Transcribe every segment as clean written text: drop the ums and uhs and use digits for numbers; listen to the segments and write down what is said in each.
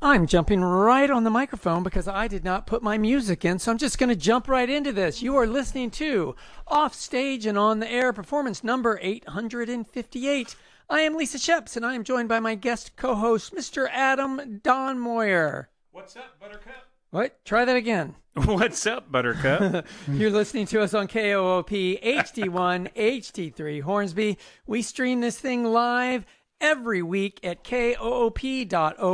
I'm jumping right on the microphone because I did not put my music in, so I'm just going to jump right into this. You are listening to Off Stage and On the Air performance number 858. I am Lisa Sheps, and I am joined by my guest co-host, Mr. Adam Don Moyer. What's up, Buttercup? What? Try that again. What's up, Buttercup? You're listening to us on KOOP HD1, HD3 Hornsby. We stream this thing live every week at koop.org.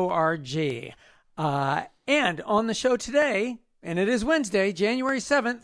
And on the show today, and it is Wednesday, January 7th,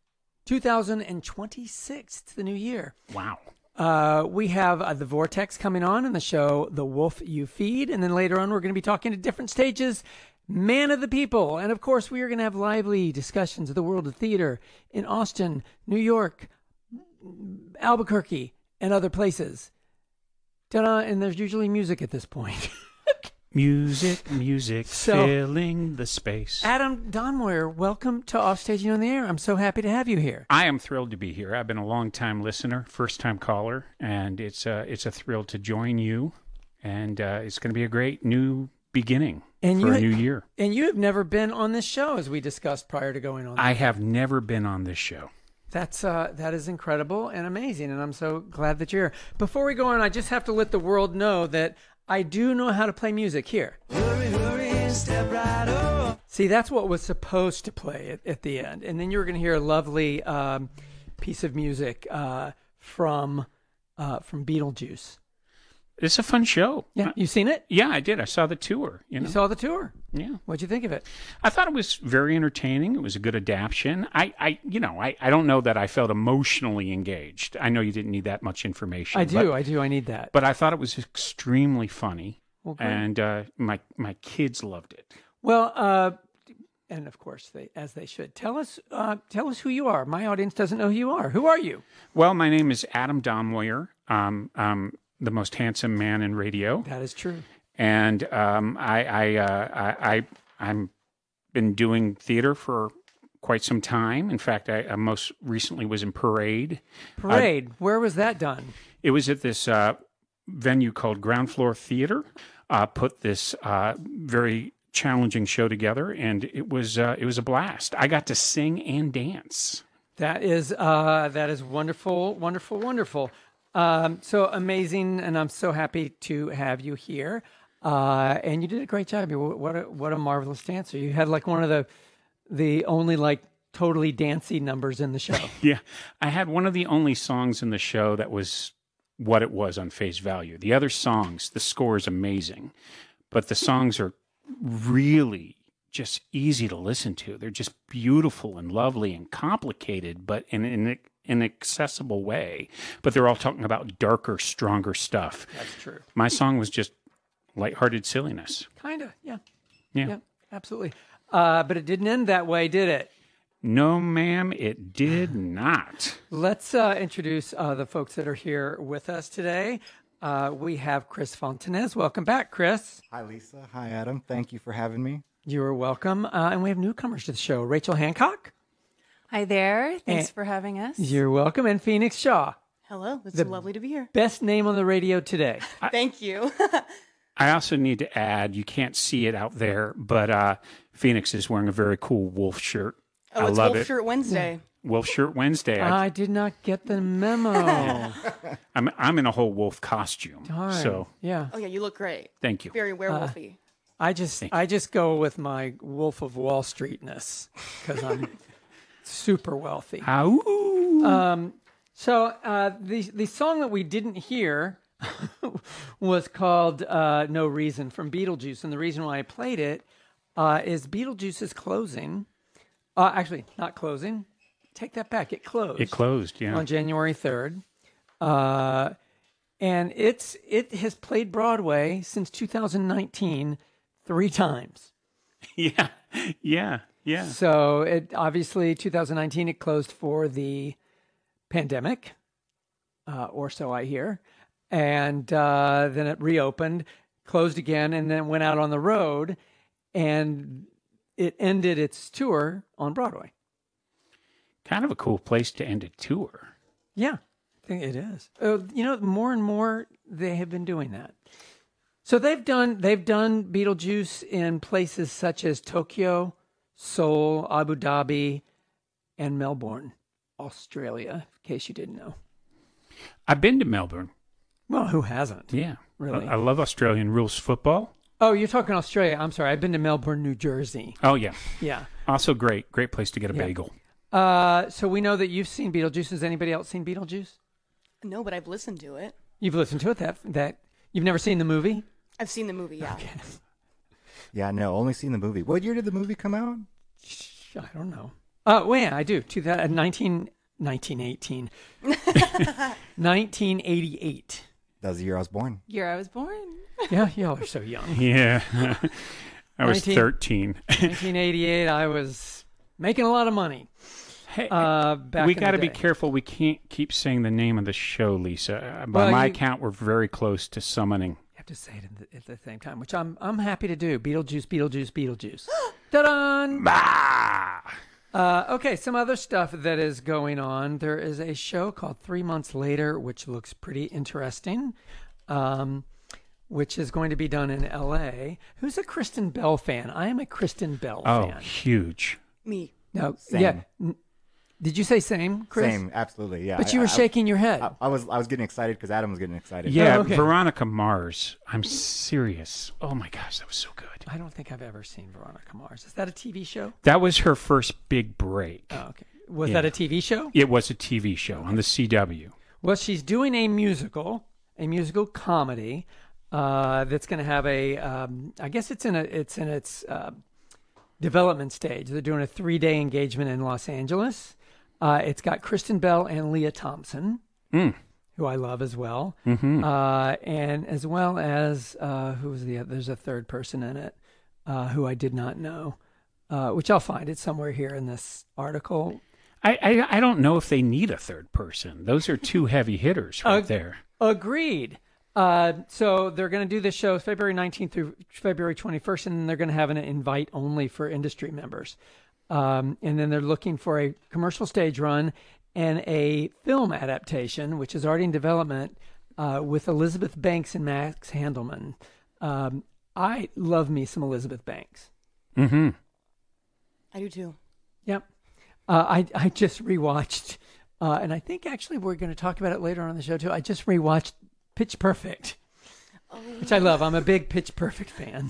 2026. It's the new year. Wow. We have The Vortex coming on in the show The Wolf You Feed. And then later on, we're going to be talking to different stages, Man of the People. And of course, we are going to have lively discussions of the world of theater in Austin, New York, Albuquerque, and other places. Ta-da, and there's usually music at this point. Music, filling the space. Adam Don Moyer, welcome to Offstaging on the Air. I'm so happy to have you here. I am thrilled to be here. I've been a long-time listener, first-time caller, and it's a thrill to join you. And it's going to be a great new beginning for a new year. And you have never been on this show, as we discussed prior to going on. I have never been on this show. That is incredible and amazing, and I'm so glad that you're here. Before we go on, I just have to let the world know that I do know how to play music here. Hurry, hurry, step right up. See, that's what was supposed to play at the end, and then you were going to hear a lovely piece of music from Beetlejuice. It's a fun show. Yeah, you seen it? Yeah, I did. I saw the tour. You saw the tour? Yeah. What'd you think of it? I thought it was very entertaining. It was a good adaptation. I don't know that I felt emotionally engaged. I know you didn't need that much information. I do. I need that. But I thought it was extremely funny, well, great. And my kids loved it. Well, and of course, as they should. Tell us who you are. My audience doesn't know who you are. Who are you? Well, my name is Adam Don Moyer. The most handsome man in radio. That is true. And I'm been doing theater for quite some time. In fact, I most recently was in Parade. Parade? Where was that done? It was at this venue called Ground Floor Theater. Put this very challenging show together, and it was a blast. I got to sing and dance. That is wonderful, wonderful, wonderful. So amazing, and I'm so happy to have you here. And you did a great job. What a marvelous dancer. You had like one of the only like totally dancey numbers in the show. Yeah, I had one of the only songs in the show that was what it was on face value. The other songs, the score is amazing, but the songs are really just easy to listen to. They're just beautiful and lovely and complicated, but in an accessible way. But they're all talking about darker, stronger stuff. That's true. My song was just lighthearted silliness. Kinda, yeah. Yeah, absolutely. But it didn't end that way, did it? No, ma'am, it did not. Let's introduce the folks that are here with us today. We have Chris Fontanez. Welcome back, Chris. Hi, Lisa. Hi, Adam. Thank you for having me. You are welcome. And we have newcomers to the show. Rachel Hancock. Hi there. Thanks for having us. You're welcome. And Phoenix Shaw. Hello. It's lovely to be here. Best name on the radio today. Thank you. I also need to add, you can't see it out there, but Phoenix is wearing a very cool wolf shirt. Oh, it's Wolf Shirt Wednesday. Wolf Shirt Wednesday. I did not get the memo. I'm in a whole wolf costume. Darn. So yeah. Oh yeah, you look great. Thank you. Very werewolfy. I just go with my Wolf of Wall Streetness because I'm super wealthy. Ow. So the song that we didn't hear was called No Reason from Beetlejuice. And the reason why I played it is Beetlejuice is closing. Actually, not closing. Take that back. It closed. It closed, yeah. On January 3rd. And it has played Broadway since 2019 3 times. Yeah. So it obviously 2019 it closed for the pandemic, or so I hear, and then it reopened, closed again, and then went out on the road, and it ended its tour on Broadway. Kind of a cool place to end a tour. Yeah, I think it is. More and more they have been doing that. So they've done Beetlejuice in places such as Tokyo, Seoul, Abu Dhabi, and Melbourne, Australia, in case you didn't know. I've been to Melbourne. Well, who hasn't? Yeah. Really? I love Australian rules football. Oh, you're talking Australia. I'm sorry. I've been to Melbourne, New Jersey. Oh, yeah. Yeah. Also great. Great place to get a bagel. So we know that you've seen Beetlejuice. Has anybody else seen Beetlejuice? No, but I've listened to it. You've listened to it? That you've never seen the movie? I've seen the movie, yeah. Okay. Yeah, no, only seen the movie. What year did the movie come out? I don't know. Well, yeah, I do. 1918. 1988. That was the year I was born. Year I was born. Yeah, y'all are so young. Yeah. I was 13. 1988, I was making a lot of money. Hey, back we got to be careful. We can't keep saying the name of the show, Lisa. By my account, we're very close to summoning. You have to say it at the same time, which I'm happy to do. Beetlejuice, Beetlejuice, Beetlejuice. Ta-da! Okay, some other stuff that is going on. There is a show called 3 Months Later, which looks pretty interesting, which is going to be done in L.A. Who's a Kristen Bell fan? I am a Kristen Bell fan. Oh, huge. Me. No, Same. yeah. Did you say same, Chris? Same, absolutely, yeah. But you were shaking your head. I was getting excited because Adam was getting excited. Yeah, Oh, okay. Veronica Mars. I'm serious. Oh, my gosh, that was so good. I don't think I've ever seen Veronica Mars. Is that a TV show? That was her first big break. Oh, okay. Was Yeah. that a TV show? It was a TV show on the CW. Well, she's doing a musical comedy that's going to have I guess it's in its development stage. They're doing a 3-day engagement in Los Angeles. It's got Kristen Bell and Leah Thompson, who I love as well, and as well as who's the other? There's a third person in it who I did not know, which I'll find it somewhere here in this article. I don't know if they need a third person. Those are two heavy hitters right there. Agreed. So they're going to do this show February 19th through February 21st, and then they're going to have an invite only for industry members. And then they're looking for a commercial stage run and a film adaptation, which is already in development, with Elizabeth Banks and Max Handelman. I love me some Elizabeth Banks. Mm-hmm. I do too. Yep. I just rewatched, and I think actually we're going to talk about it later on the show too. I just rewatched Pitch Perfect, which I love. I'm a big Pitch Perfect fan.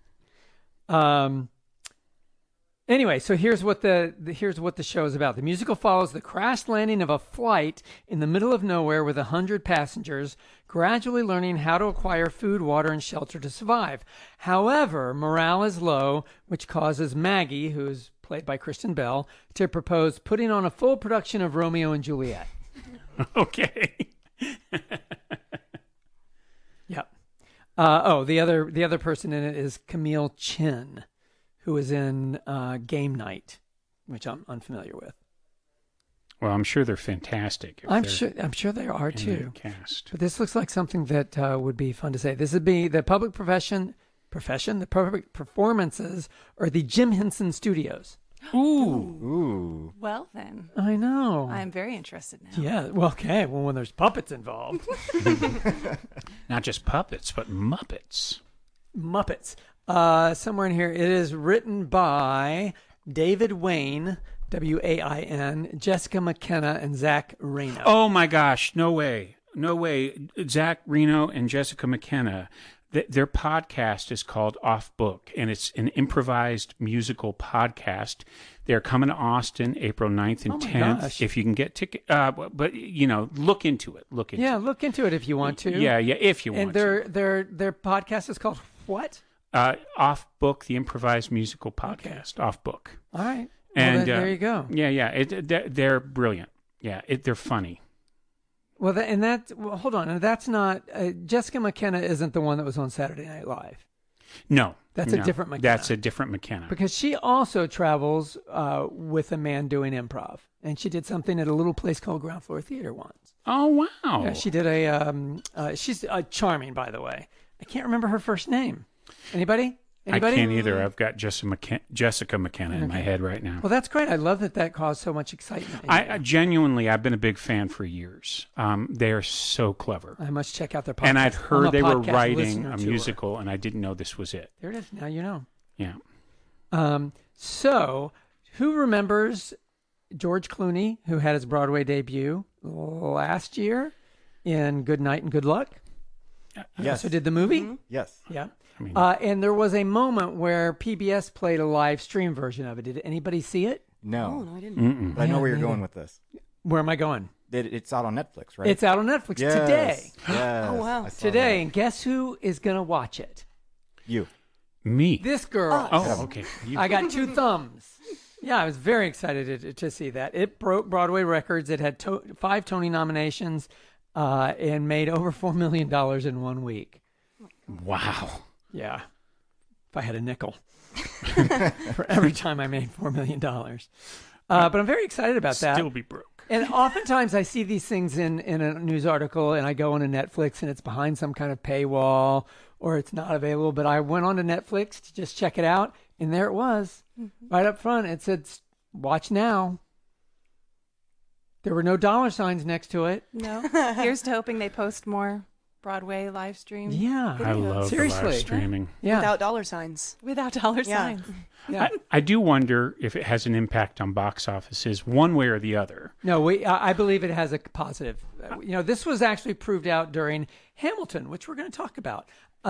Anyway, so here's what the show is about. The musical follows the crash landing of a flight in the middle of nowhere with 100 passengers, gradually learning how to acquire food, water, and shelter to survive. However, morale is low, which causes Maggie, who is played by Kristen Bell, to propose putting on a full production of Romeo and Juliet. Okay. Yep. The other person in it is Camille Chin, who is in Game Night, which I'm unfamiliar with. Well, I'm sure they're fantastic. I'm sure they are in too. the cast. But this looks like something that would be fun to say. This would be the public the public performances are the Jim Henson Studios. Ooh. Well, then. I know. I'm very interested now. Yeah. Well, okay. Well, when there's puppets involved. Not just puppets, but Muppets. Muppets. Somewhere in here, it is written by David Wayne, Wain, Jessica McKenna, and Zach Reno. Oh, my gosh. No way. No way. Zach Reno and Jessica McKenna, their podcast is called Off Book, and it's an improvised musical podcast. They're coming to Austin April 9th and 10th. Gosh. If you can get tickets. But, look into it. Look into it if you want to. Yeah, if you want to. And their podcast is called what? Off Book, the improvised musical podcast. Okay. Off Book. All right. And there you go. Yeah. They're brilliant. Yeah, they're funny. Well, hold on. And that's not Jessica McKenna isn't the one that was on Saturday Night Live. No, that's a different McKenna. That's a different McKenna. Because she also travels with a man doing improv, and she did something at a little place called Ground Floor Theater once. Oh wow! Yeah, she did she's charming, by the way. I can't remember her first name. Anybody? Anybody? I can't either. I've got Jessica McKenna in my head right now. Well, that's great. I love that caused so much excitement. I genuinely, I've been a big fan for years. They are so clever. I must check out their podcast. And I'd I'm heard a they were podcast writing listener a to her. musical, and I didn't know this was it. There it is. Now you know. Yeah. So, who remembers George Clooney, who had his Broadway debut last year in Good Night and Good Luck? Yes. So did the movie? Mm-hmm. Yes. Yeah. I mean, And there was a moment where PBS played a live stream version of it. Did anybody see it? Oh, No. no, I didn't. But I know Yeah, where you're neither. going with this. Where am I going? It's out on Netflix, right? It's out on Netflix Yes. today. Yes. Oh, wow. I saw Today. that. And guess who is going to watch it? You. me. This girl. Oh, okay. You- I got 2 thumbs. Yeah, I was very excited to see that. It broke Broadway records. It had 5 Tony nominations and made over $4 million in 1 week. wow. Yeah. If I had a nickel for every time I made $4 million. But I'm very excited about that. Still be broke. And oftentimes I see these things in a news article and I go onto Netflix and it's behind some kind of paywall or it's not available. But I went onto Netflix to just check it out. And there it was right up front. It said, watch now. There were no dollar signs next to it. No. Here's to hoping they post more Broadway live stream. Yeah. I love the Seriously. live streaming. Yeah. Without dollar signs. Without dollar Yeah. signs. Yeah. I do wonder if it has an impact on box offices one way or the other. No, I believe it has a positive. This was actually proved out during Hamilton, which we're going to talk about.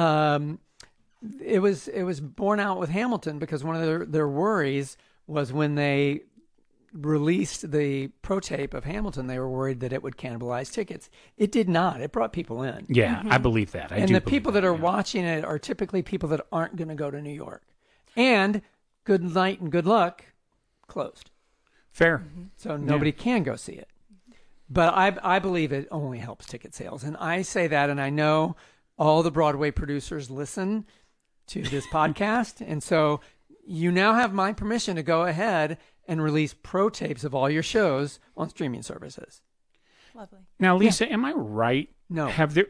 It was borne out with Hamilton because one of their worries was when they released the pro tape of Hamilton, they were worried that it would cannibalize tickets. It did not. It brought people in. Yeah, I believe that. I And do the believe people that are yeah. watching it are typically people that aren't going to go to New York. And Good Night and Good Luck closed. Fair. So nobody can go see it. But I believe it only helps ticket sales. And I say that, and I know all the Broadway producers listen to this podcast. And so you now have my permission to go ahead and release pro tapes of all your shows on streaming services. Lovely. Now, Lisa, am I right? No. Have there?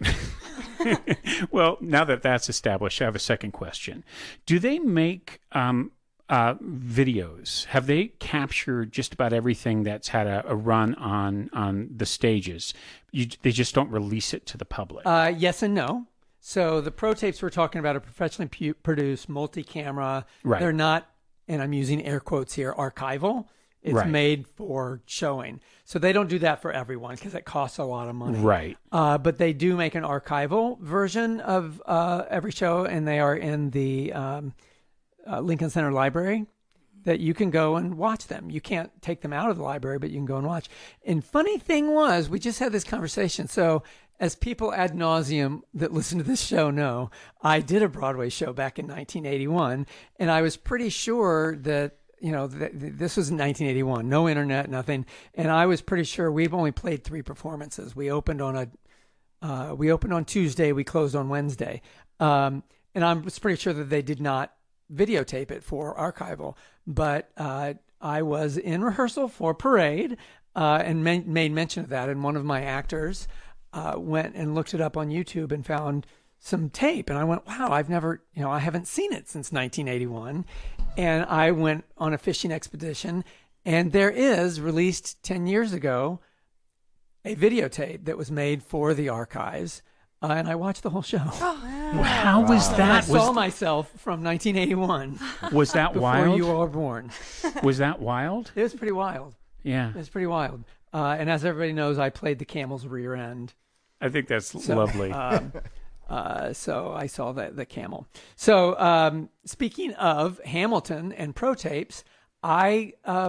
Well, now that that's established, I have a second question. Do they make videos? Have they captured just about everything that's had a run on the stages? They just don't release it to the public. Yes and no. So the pro tapes we're talking about are professionally produced, multi-camera. Right. They're not, and I'm using air quotes here, archival. It's Right. made for showing. So they don't do that for everyone because it costs a lot of money. Right. But they do make an archival version of every show, and they are in the Lincoln Center Library that you can go and watch them. You can't take them out of the library, but you can go and watch. And funny thing was, we just had this conversation. So as people ad nauseum that listen to this show know, I did a Broadway show back in 1981, and I was pretty sure that this was in 1981, no internet, nothing. And I was pretty sure we've only played 3 performances. We opened on Tuesday, we closed on Wednesday. And I was pretty sure that they did not videotape it for archival. But I was in rehearsal for Parade and made mention of that. And one of my actors went and looked it up on YouTube and found some tape. And I went, wow, I haven't seen it since 1981. And I went on a fishing expedition, and there is, released 10 years ago, a videotape that was made for the archives, and I watched the whole show. How was I that? saw myself from 1981 Was that before wild? you were born. Was that wild? It was pretty wild. Yeah. It was pretty wild. And as everybody knows, I played the camel's rear end. I think that's lovely. So I saw the camel. So speaking of Hamilton and pro tapes, has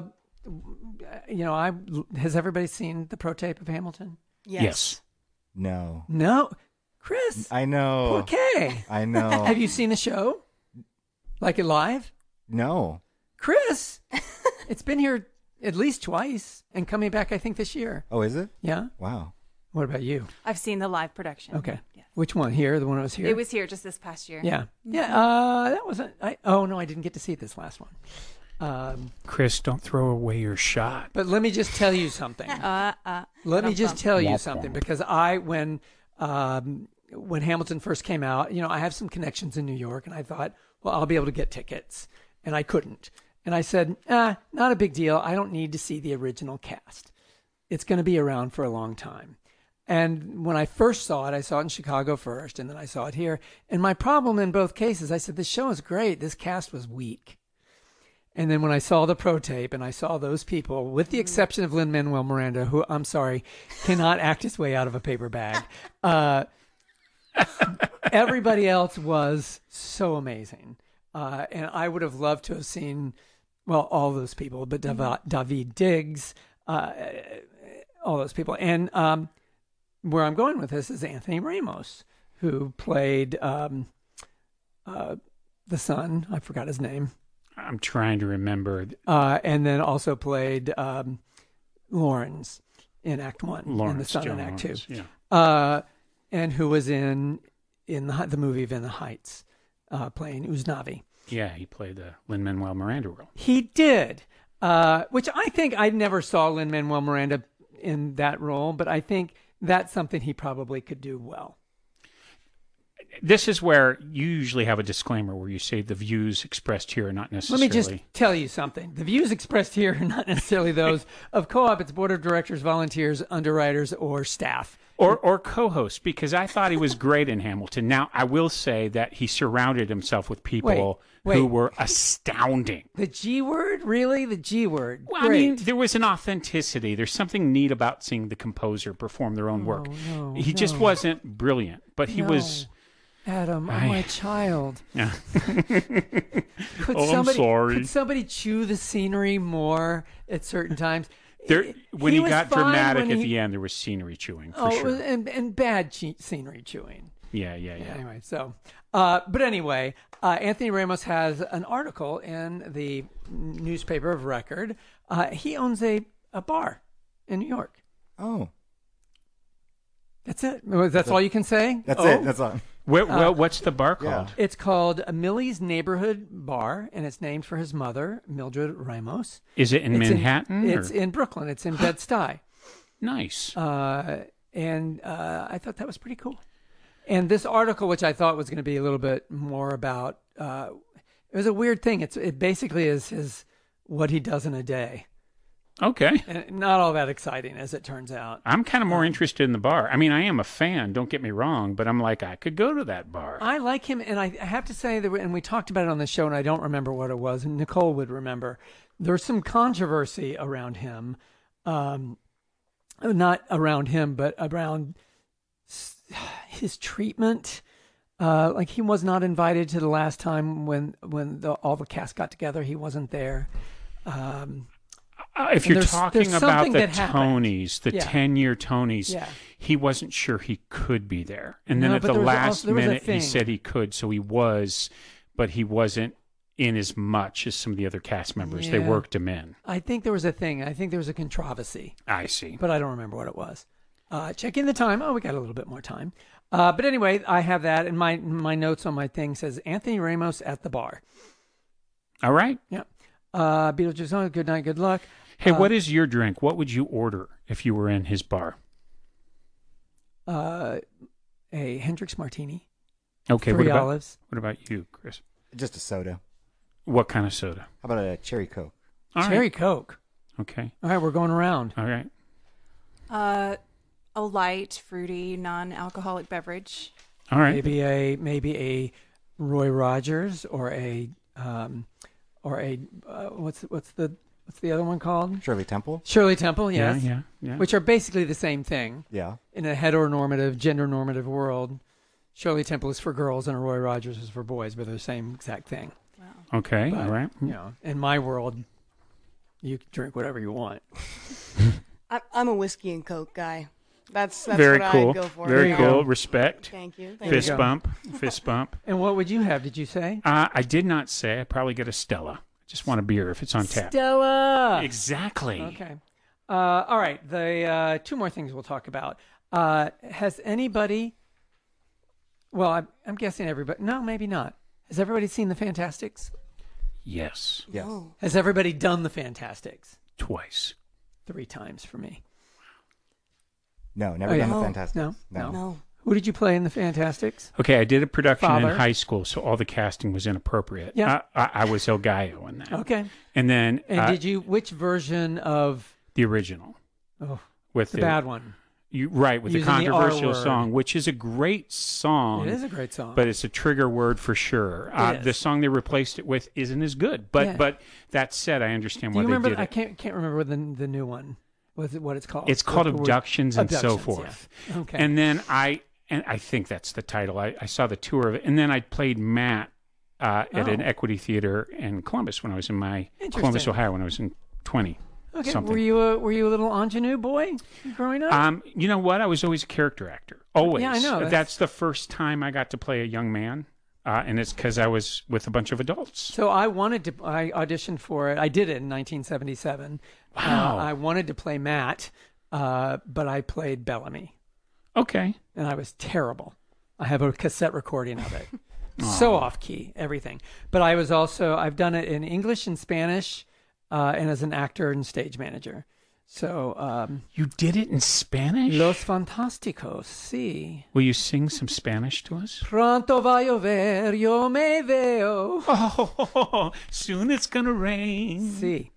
everybody seen the pro tape of Hamilton? Yes. No. No, Chris. I know. Okay. I know. Have you seen the show? Like it live? No. Chris, it's been here at least twice and coming back, I think, this year. Oh, is it? Yeah. Wow. What about you? I've seen the live production. Okay. Yes. Which one? Here? The one that was here? It was here just this past year. Yeah. Yeah. That wasn't. No, I didn't get to see it this last one. Chris, don't throw away your shot. But let me just tell you something. Let me just tell you something, because when Hamilton first came out, I have some connections in New York, and I thought, well, I'll be able to get tickets. And I couldn't. And I said, not a big deal. I don't need to see the original cast. It's going to be around for a long time. And when I first saw it, I saw it in Chicago first, and then I saw it here. And my problem in both cases, I said, this show is great. This cast was weak. And then when I saw the pro tape and I saw those people, with the exception of Lin-Manuel Miranda, who, I'm sorry, cannot act his way out of a paper bag, everybody else was so amazing. And I would have loved to have seen, well, all those people, but David Diggs, all those people. And where I'm going with this is Anthony Ramos, who played the son. I forgot his name. I'm trying to remember. And then also played Lawrence in Act 1 and the son John in Act 2. Lawrence, Yeah. And who was in the movie of In the Heights, playing Uznavi. Yeah, he played the Lin-Manuel Miranda role. He did, which I think I never saw Lin-Manuel Miranda in that role, but I think that's something he probably could do well. This is where you usually have a disclaimer where you say the views expressed here are not necessarily... Let me just tell you something. The views expressed here are not necessarily those of Co-op, its board of directors, volunteers, underwriters, or staff. Or co-host, because I thought he was great in Hamilton. Now, I will say that he surrounded himself with people who were astounding. The G word? Really? The G word? Well, Great. I mean, there was an authenticity. There's something neat about seeing the composer perform their own work. He just wasn't brilliant, but he was... Adam, my child. Yeah. I'm sorry. Could somebody chew the scenery more at certain times? When he got dramatic at the the end, there was scenery chewing, for sure. And bad scenery chewing. Yeah. Anyway, so, but anyway, Anthony Ramos has an article in the newspaper of record. He owns a bar in New York. Oh. That's it. That's all you can say? That's it. That's all. What's the bar called? It's called Millie's Neighborhood Bar, and it's named for his mother, Mildred Ramos. Is it in Manhattan? It's in Brooklyn. It's in Bed-Stuy. Nice. And I thought that was pretty cool. And this article, which I thought was going to be a little bit more about, it was a weird thing. It basically is what he does in a day. Okay. And not all that exciting, as it turns out. I'm kind of more interested in the bar. I mean, I am a fan, don't get me wrong, but I'm like, I could go to that bar. I like him, and I have to say, and we talked about it on the show, and I don't remember what it was, and Nicole would remember. There's some controversy around him. Not around him, but around his treatment. Like, he was not invited to the last time when all the cast got together. He wasn't there. If you're talking about the Tonys, the 10-year Tonys, he wasn't sure he could be there. And then at the last minute, he said he could, so he was, but he wasn't in as much as some of the other cast members. Yeah. They worked him in. I think there was a thing. I think there was a controversy. I see. But I don't remember what it was. Checking the time. Oh, we got a little bit more time. But anyway, I have that, and my notes on my thing says Anthony Ramos at the bar. All right. Yeah. Beetlejuice, good night, good luck. Hey, what is your drink? What would you order if you were in his bar? A Hendrix Martini. Okay. 3 olives. What about you, Chris? Just a soda. What kind of soda? How about a cherry Coke? Cherry Coke. Okay. All right, we're going around. All right. A light, fruity, non-alcoholic beverage. All right. Maybe a Roy Rogers or a what's the other one called? Shirley Temple. Shirley Temple, yes. Yeah. Which are basically the same thing. Yeah. In a heteronormative, gender-normative world, Shirley Temple is for girls and a Roy Rogers is for boys, but they're the same exact thing. Wow. Okay. But, all right. You know, in my world, you can drink whatever you want. I'm a whiskey and Coke guy. That's very what cool. I go for. Very yeah. cool. Respect. Thank you. Fist bump. Fist bump. And what would you have? Did you say? I did not say. I probably get a Stella. Just want a beer if it's on tap. Stella. Exactly. Okay. All right. The 2 more things we'll talk about. Has anybody? Well, I'm guessing everybody. No, maybe not. Has everybody seen the Fantastics? Yes. Yes. Oh. Has everybody done the Fantastics? Twice. 3 times for me. No, never done the No. Fantastic. No. No. Who did you play in the Fantastics? Okay, I did a production Father. in high school, so all the casting was inappropriate. Yeah. I was El Gallo in that. Okay. And then And did you, which version of, the original with the bad one? with the Using the R controversial word. song, which is a great song. It is a great song. But it's a trigger word for sure. It is. The song they replaced it with isn't as good. But Yeah. but that said, I understand Do why you they remember? did it. I can't remember the new one. What it's called? It's called What the word- Abductions and so Abductions, forth. yeah. Okay. And then I think that's the title. I saw the tour of it. And then I played Matt at an Equity Theater in Columbus when I was in Columbus, Ohio, when I was in 20. Okay. Something. Were you a little ingenue boy growing up? You know what? I was always a character actor. Always. Yeah, I know. That's the first time I got to play a young man. And it's because I was with a bunch of adults. So I auditioned for it. I did it in 1977. Wow. I wanted to play Matt, but I played Bellamy, Okay. and I was terrible. I have a cassette recording of it. So off key, everything. But I've done it in English and Spanish, and as an actor and stage manager. So, You did it in Spanish? Los Fantásticos, sí. Will you sing some Spanish to us? Pronto va a llover, yo me veo. Oh, soon it's going to rain. Sí.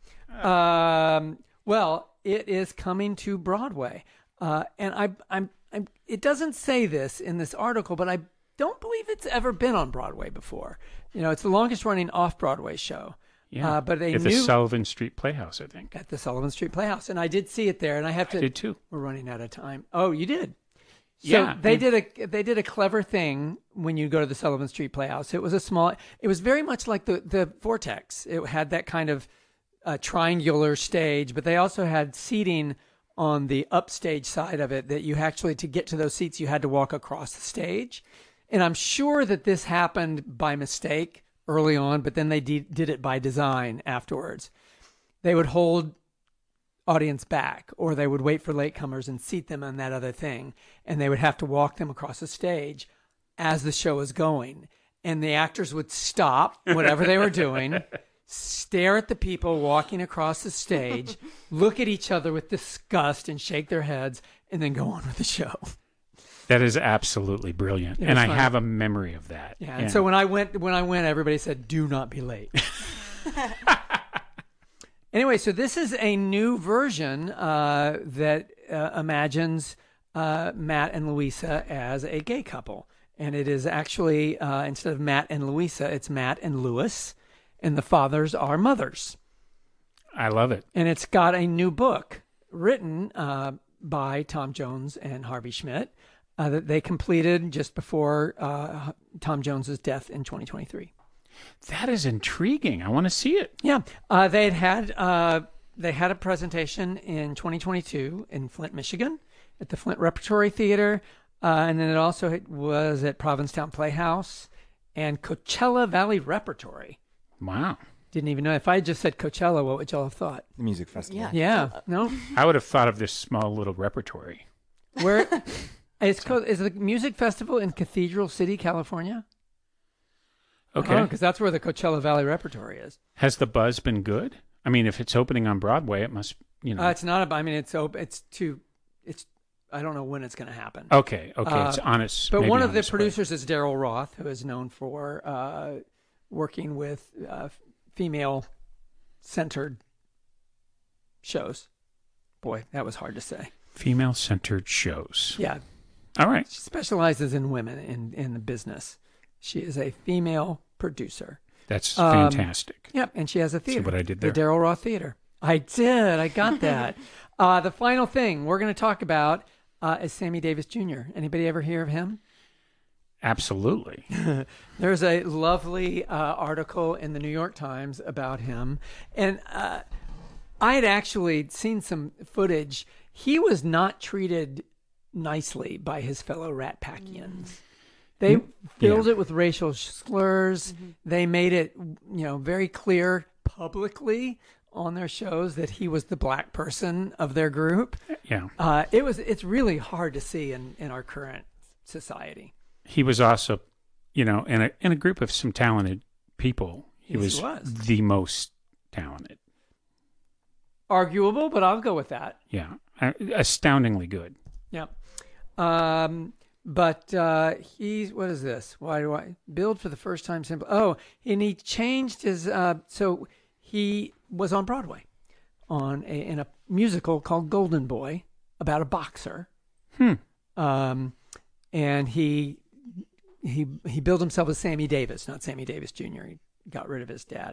Well, it is coming to Broadway, and it doesn't say this in this article, but I don't believe it's ever been on Broadway before. It's the longest running off-Broadway show. Yeah, but at the Sullivan Street Playhouse, I think. At the Sullivan Street Playhouse, and I did see it there, and I have to. I did too. We're running out of time. Oh, you did. So Yeah, they did a clever thing when you go to the Sullivan Street Playhouse. It was very much like the Vortex. It had that kind of triangular stage, but they also had seating on the upstage side of it that you actually, to get to those seats, you had to walk across the stage. And I'm sure that this happened by mistake early on, but then they did it by design afterwards. They would hold audience back, or they would wait for latecomers and seat them on that other thing, and they would have to walk them across the stage as the show was going. And the actors would stop whatever they were doing, stare at the people walking across the stage, look at each other with disgust and shake their heads, and then go on with the show. That is absolutely brilliant, and I have a memory of that. Yeah, and so when I went, everybody said, "Do not be late." Anyway, so this is a new version that imagines Matt and Louisa as a gay couple, and it is actually instead of Matt and Louisa, it's Matt and Louis, and the fathers are mothers. I love it, and it's got a new book written by Tom Jones and Harvey Schmidt. That they completed just before Tom Jones's death in 2023. That is intriguing. I want to see it. Yeah, they had a presentation in 2022 in Flint, Michigan, at the Flint Repertory Theater, and then it also was at Provincetown Playhouse and Coachella Valley Repertory. Wow. Didn't even know. If I had just said Coachella, what would y'all have thought? The music festival. Yeah. No. I would have thought of this small little repertory. Where? Is the music festival in Cathedral City, California? Okay. Because that's where the Coachella Valley Repertory is. Has the buzz been good? I mean, if it's opening on Broadway, it must, It's not. I mean, it's open. It's. I don't know when it's going to happen. Okay. It's on its. But maybe one of on the its way. producers is Daryl Roth, who is known for working with female-centered shows. Boy, that was hard to say. Female-centered shows. Yeah. All right. She specializes in women in the business. She is a female producer. That's fantastic. Yep, and she has a theater. See what I did there? The Daryl Roth Theater. I did. I got that. The final thing we're going to talk about is Sammy Davis Jr. Anybody ever hear of him? Absolutely. There's a lovely article in the New York Times about him. And I had actually seen some footage. He was not treated nicely by his fellow Rat Packians. They filled it with racial slurs. Mm-hmm. They made it, very clear publicly on their shows that he was the black person of their group. Yeah. It's really hard to see in our current society. He was also, in a group of some talented people, he was the most talented. Arguable, but I'll go with that. Yeah. Astoundingly good. Yeah. But he's, what is this? Why do I build for the first time? Simple. Oh, and he changed his. So he was on Broadway, in a musical called Golden Boy about a boxer. And he billed himself as Sammy Davis, not Sammy Davis Jr. He got rid of his dad.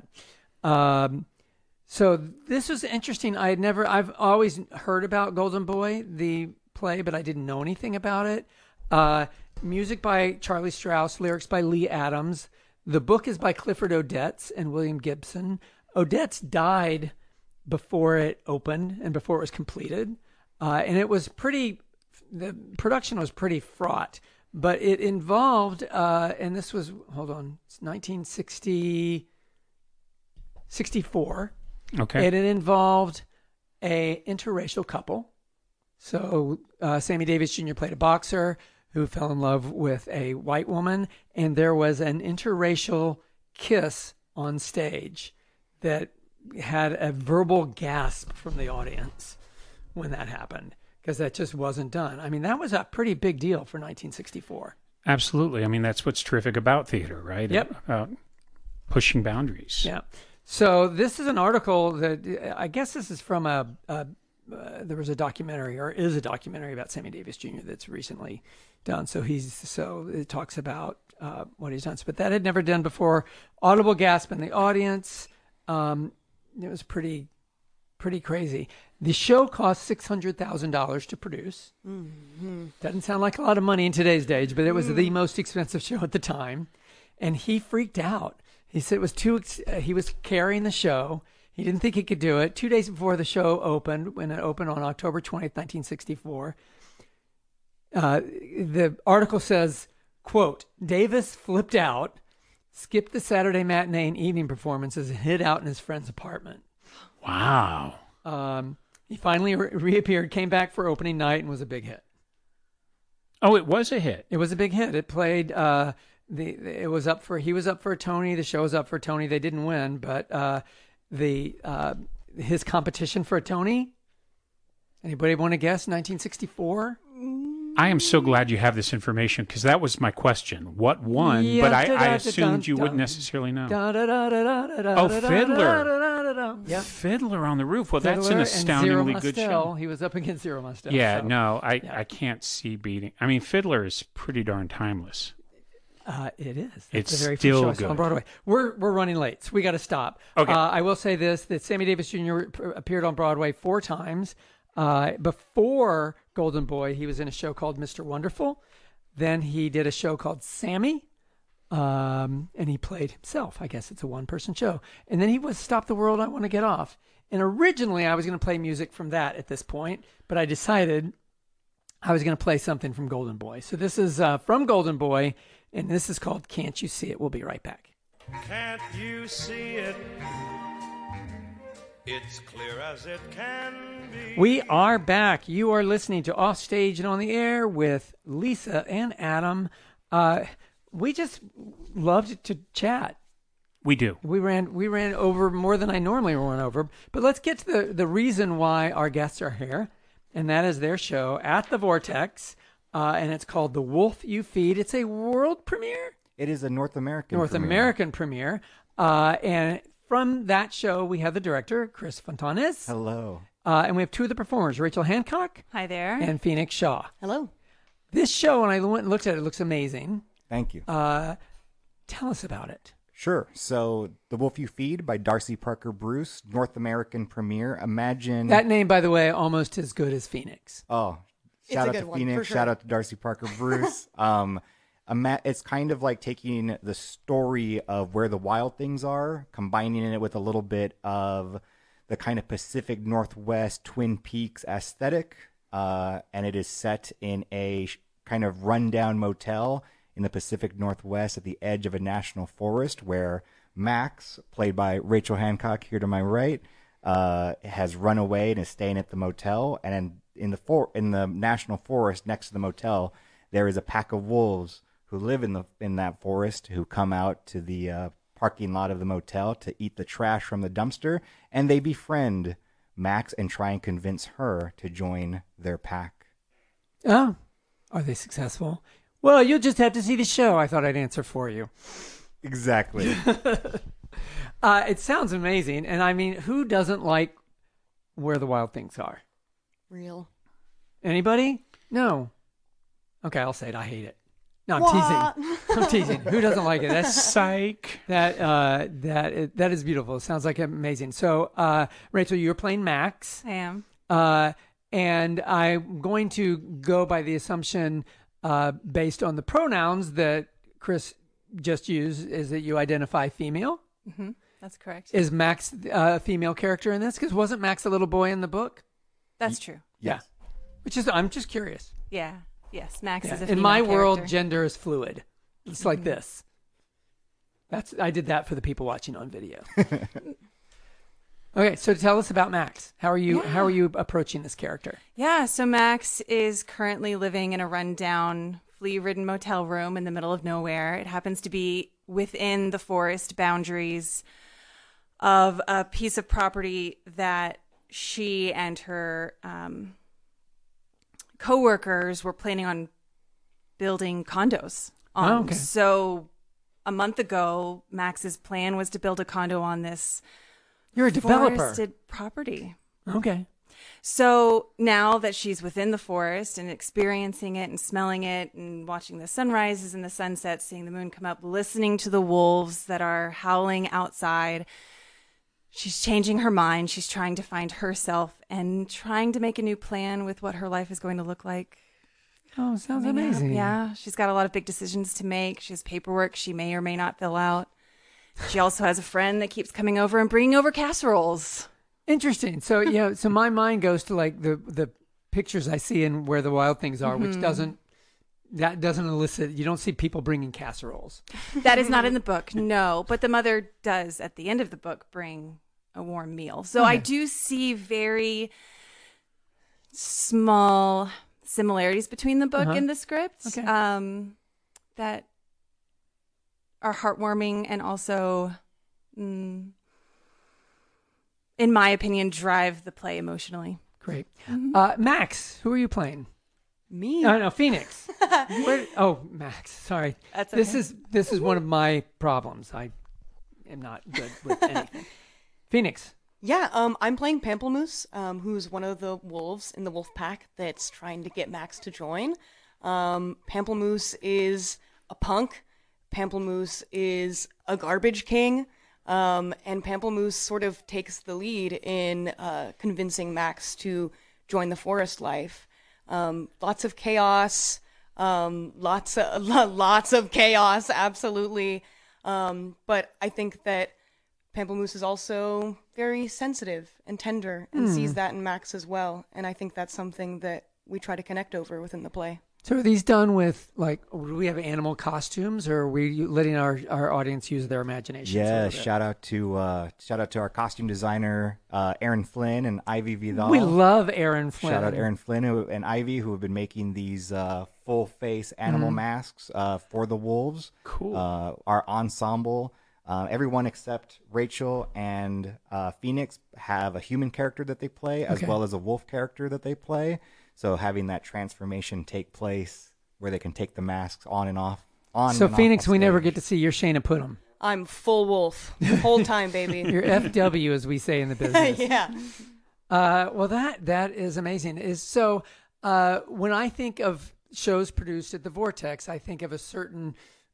So this was interesting. I've always heard about Golden Boy, the play, but I didn't know anything about it. Music by Charlie Strauss, lyrics by Lee Adams. The book is by Clifford Odets and William Gibson. Odets died before it opened and before it was completed. And it was the production was pretty fraught, but it involved, and this was, it's 1964. Okay. And it involved a interracial couple. So Sammy Davis Jr. played a boxer who fell in love with a white woman, and there was an interracial kiss on stage that had a verbal gasp from the audience when that happened, because that just wasn't done. I mean, that was a pretty big deal for 1964. Absolutely. I mean, that's what's terrific about theater, right? Yep. About pushing boundaries. Yeah. So this is an article that I guess this is from there was a documentary, or is a documentary, about Sammy Davis Jr. that's recently done. So it talks about what he's done, but that had never done before. Audible gasp in the audience. It was pretty crazy. The show cost $600,000 to produce. Mm-hmm. Doesn't sound like a lot of money in today's days, but it was the most expensive show at the time. And he freaked out. He said it was he was carrying the show. He didn't think he could do it. 2 days before the show opened, when it opened on October 20th, 1964, the article says, quote, Davis flipped out, skipped the Saturday matinee and evening performances, and hid out in his friend's apartment. Wow. He finally reappeared, came back for opening night, and was a big hit. Oh, it was a hit. It was a big hit. It played. He was up for a Tony. The show was up for a Tony. They didn't win, but his competition for a Tony. Anybody want to guess? 1964. I am so glad you have this information, because that was my question. What won? Yeah, but I assumed you wouldn't necessarily know. Oh, Fiddler. Yeah. Fiddler on the Roof. Well, that's an Fiddler astoundingly and Zero good Mostel. show. He was up against Zero Mostel. Yeah, so. no, I can't see beating. I mean, Fiddler is pretty darn timeless. It is. It's the very still first show I saw good. on Broadway. We're running late, so we got to stop. Okay. I will say this: that Sammy Davis Jr. appeared on Broadway 4 times. Before Golden Boy, he was in a show called Mr. Wonderful. Then he did a show called Sammy, and he played himself. I guess it's a one-person show. And then he was Stop the World, I Want to Get Off. And originally, I was going to play music from that at this point, but I decided I was going to play something from Golden Boy. So this is from Golden Boy, and this is called Can't You See It? We'll be right back. Can't you see it? It's clear as it can be. We are back. You are listening to Offstage and on the Air with Lisa and Adam. We just loved to chat. We do. We ran over more than I normally run over. But let's get to the reason why our guests are here, and that is their show at the Vortex, and it's called The Wolf You Feed. It's a world premiere. It is a North American premiere. And from that show, we have the director, Chris Fontanes. Hello. And we have 2 of the performers, Rachel Hancock. Hi there. And Phoenix Shaw. Hello. This show, when I went and looked at it, looks amazing. Thank you. Tell us about it. Sure. So, The Wolf You Feed by Darcy Parker Bruce, North American premiere. Imagine... That name, by the way, almost as good as Phoenix. Oh, It's shout a out good to one, Phoenix. for sure. Shout out to Darcy Parker Bruce. It's kind of like taking the story of Where the Wild Things Are, combining it with a little bit of the kind of Pacific Northwest Twin Peaks aesthetic. And it is set in a kind of rundown motel in the Pacific Northwest at the edge of a national forest, where Max, played by Rachel Hancock here to my right, has run away and is staying at the motel. And in the national forest next to the motel, there is a pack of wolves who live in that forest, who come out to the parking lot of the motel to eat the trash from the dumpster, and they befriend Max and try and convince her to join their pack. Oh, are they successful? Well, you'll just have to see the show. I thought I'd answer for you. Exactly. It sounds amazing. And I mean, who doesn't like Where the Wild Things Are? Real. Anybody? No. Okay, I'll say it. I hate it. No, I'm What? teasing. I'm teasing. Who doesn't like it? That's Psych. that is beautiful. It sounds like amazing. So, Rachel, you're playing Max. I am. And I'm going to go by the assumption, based on the pronouns that Chris just used, is that you identify female. Mm-hmm. That's correct. Is Max a female character in this? Because wasn't Max a little boy in the book? That's true. Yeah. Which is, I'm just curious. Yeah. Yes. Max Yeah. is a female In my character. world, gender is fluid. It's like this. I did that for the people watching on video. Okay, so tell us about Max. How are you approaching this character? Yeah, so Max is currently living in a rundown, flea-ridden motel room in the middle of nowhere. It happens to be within the forest boundaries of a piece of property that she and her co-workers were planning on building condos on. Oh, okay. So a month ago, Max's plan was to build a condo on this You're a developer. forested property. Okay. So now that she's within the forest and experiencing it and smelling it and watching the sunrises and the sunsets, seeing the moon come up, listening to the wolves that are howling outside, she's changing her mind. She's trying to find herself and trying to make a new plan with what her life is going to look like. Oh, sounds coming up. amazing. Yeah, she's got a lot of big decisions to make. She has paperwork she may or may not fill out. She also has a friend that keeps coming over and bringing over casseroles. Interesting. So so my mind goes to like the pictures I see in Where the Wild Things Are, which doesn't elicit. You don't see people bringing casseroles. That is not in the book, no. But the mother does at the end of the book bring a warm meal. So I do see very small similarities between the book and the script that are heartwarming and also, in my opinion, drive the play emotionally. Great. Max, who are you playing? Me? No, Phoenix. Max. Sorry. That's okay. This is one of my problems. I am not good with anything. Phoenix. Yeah, I'm playing Pamplemousse, who's one of the wolves in the wolf pack that's trying to get Max to join. Pamplemousse is a punk. Pamplemousse is a garbage king. And Pamplemousse sort of takes the lead in convincing Max to join the forest life. Lots of chaos, lots of chaos, absolutely. But I think that Pamplemousse is also very sensitive and tender and sees that in Max as well. And I think that's something that we try to connect over within the play. So are these done with, like, do we have animal costumes, or are we letting our audience use their imagination? Yeah, shout out to our costume designer Aaron Flynn and Ivy Vidal. We love Aaron Flynn. Shout out Aaron Flynn and Ivy, who have been making these full face animal masks for the wolves. Cool. Our ensemble, everyone except Rachel and Phoenix have a human character that they play, as well as a wolf character that they play. So having that transformation take place where they can take the masks on and off. So Phoenix, we never get to see your Shayna Putum. I'm full wolf the whole time, baby. Your FW, as we say in the business. Yeah. Well, that is amazing. When I think of shows produced at the Vortex, I think of a certain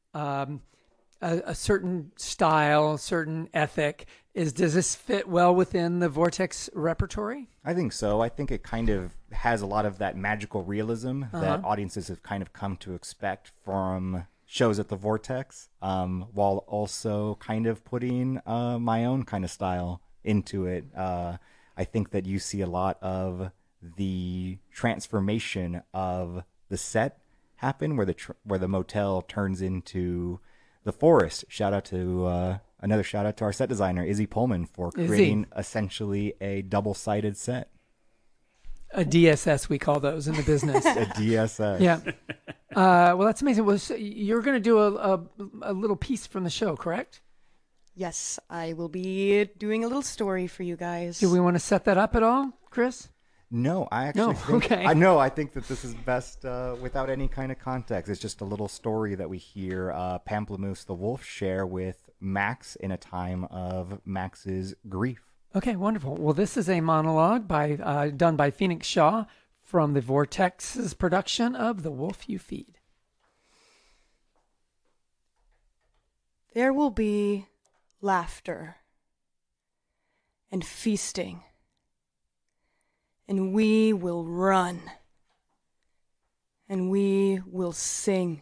style, certain ethic. Does this fit well within the Vortex repertory? I think so. I think it kind of has a lot of that magical realism that audiences have kind of come to expect from shows at the Vortex, while also kind of putting my own kind of style into it. I think that you see a lot of the transformation of the set happen, where the motel turns into the forest. Another shout out to our set designer, Izzy Pullman, for creating essentially a double-sided set. A DSS, we call those in the business. A DSS. Yeah. Well, that's amazing. Well, so you're going to do a little piece from the show, correct? Yes, I will be doing a little story for you guys. Do we want to set that up at all, Chris? No, I actually think, okay. I think that this is best without any kind of context. It's just a little story that we hear Pamplemousse the wolf share with Max in a time of Max's grief. Okay, wonderful. Well, this is a monologue done by Phoenix Shaw from the Vortex's production of The Wolf You Feed. There will be laughter and feasting, and we will run, and we will sing,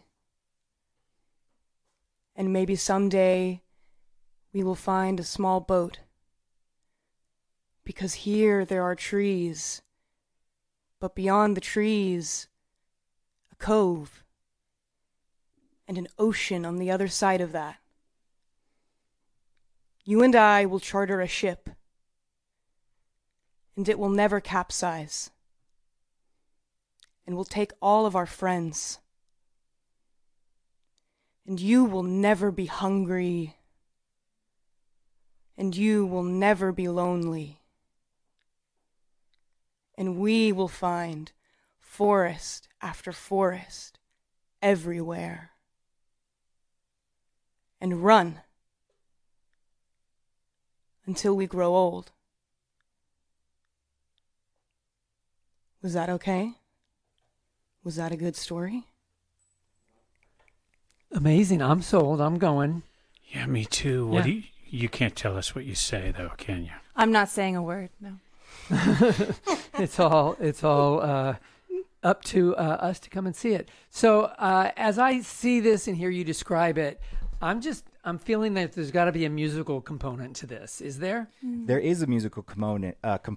and maybe someday we will find a small boat, because here there are trees, but beyond the trees, a cove, and an ocean on the other side of that. You and I will charter a ship, and it will never capsize, and we'll take all of our friends, and you will never be hungry, and you will never be lonely, and we will find forest after forest everywhere, and run until we grow old. Was that okay? Was that a good story? Amazing. I'm sold. I'm going. Yeah, me too. Yeah. What do you can't tell us what you say, though, can you? I'm not saying a word. No. It's all up to us to come and see it. So as I see this and hear you describe it, I'm feeling that there's got to be a musical component to this. Is there? There is a musical component.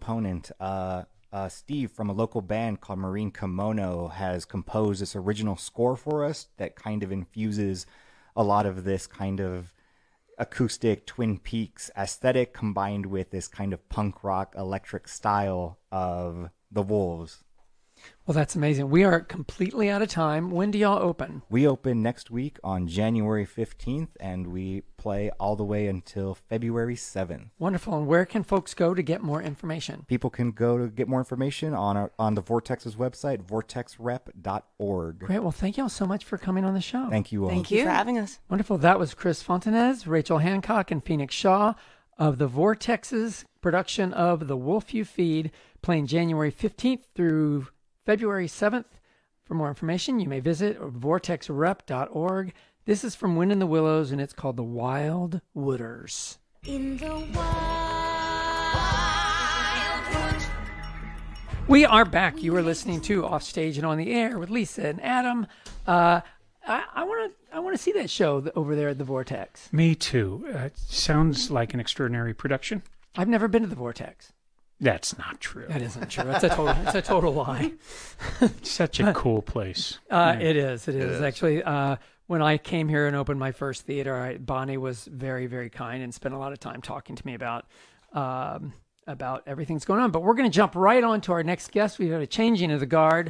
Steve from a local band called Marine Kimono has composed this original score for us that kind of infuses a lot of this kind of acoustic Twin Peaks aesthetic combined with this kind of punk rock electric style of the Wolves. Well, that's amazing. We are completely out of time. When do y'all open? We open next week on January 15th, and we play all the way until February 7th. Wonderful. And where can folks go to get more information? People can go to get more information on the Vortex's website, vortexrep.org. Great. Well, thank y'all so much for coming on the show. Thank you all. Thank Thank you you. for having us. Wonderful. That was Chris Fontanez, Rachel Hancock, and Phoenix Shaw of the Vortex's production of The Wolf You Feed, playing January 15th through February 7th. For more information, you may visit vortexrep.org. This is from Wind in the Willows, and it's called The Wild Wooders. In the wild woods. We are back. You are listening to Offstage and On the Air with Lisa and Adam. I want to see that show over there at the Vortex. Me too. Sounds like an extraordinary production. I've never been to the Vortex. That's not true. That isn't true. It's a total lie. Such a cool place. It is. It is. Actually, when I came here and opened my first theater, Bonnie was very, very kind and spent a lot of time talking to me about everything's going on. But we're going to jump right on to our next guest. We've got a changing of the guard.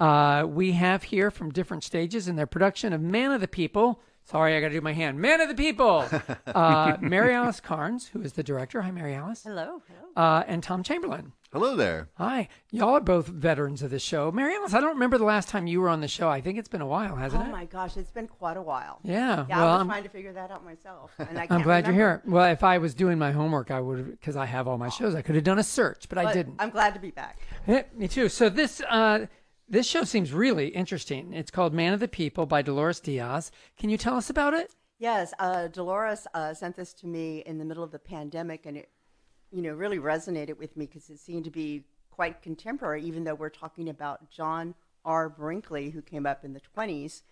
We have here from different stages in their production of Man of the People. Sorry, I got to do my hand. Man of the People. Mary Alice Carnes, who is the director. Hi, Mary Alice. Hello. Hello. And Tom Chamberlain. Hello there. Hi. Y'all are both veterans of this show. Mary Alice, I don't remember the last time you were on the show. I think it's been a while, hasn't it? Oh my gosh, it's been quite a while. Yeah. Yeah, Well, I was trying to figure that out myself, and I can't I'm glad remember. you're here. Well, if I was doing my homework, I would have, because I have all my shows. I could have done a search, but I But didn't. I'm glad to be back. Yeah, me too. So this show seems really interesting. It's called Man of the People by Dolores Diaz. Can you tell us about it? Yes, Dolores sent this to me in the middle of the pandemic, and it, really resonated with me because it seemed to be quite contemporary, even though we're talking about John R. Brinkley, who came up in the 20s,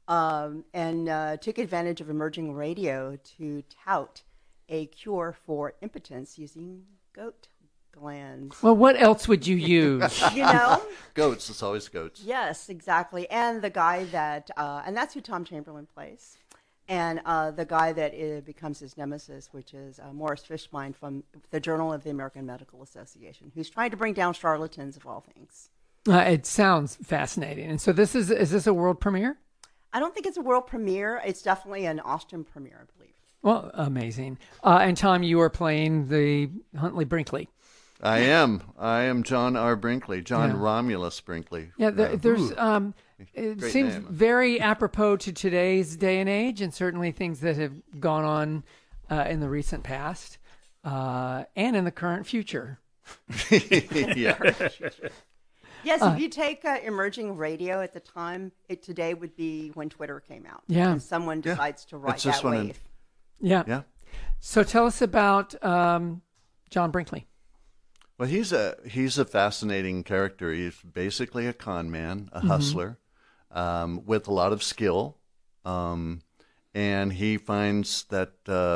and took advantage of emerging radio to tout a cure for impotence using goat glands. Well, what else would you use? Goats. It's always goats. Yes, exactly. And the guy that, and that's who Tom Chamberlain plays. And the guy that becomes his nemesis, which is Morris Fishbein from the Journal of the American Medical Association, who's trying to bring down charlatans of all things. It sounds fascinating. And so is this a world premiere? I don't think it's a world premiere. It's definitely an Austin premiere, I believe. Well, amazing. And Tom, you are playing the Huntley Brinkley. I am John R. Brinkley, John Romulus Brinkley. Yeah, there's it Great seems name. very apropos to today's day and age, and certainly things that have gone on in the recent past and in the current future. Yeah. Yes, if you take emerging radio at the time, today would be when Twitter came out. Yeah. And someone decides to ride It's just that when wave. Yeah. Yeah. So tell us about John Brinkley. Well, he's a fascinating character. He's basically a con man, a hustler, with a lot of skill, and he finds that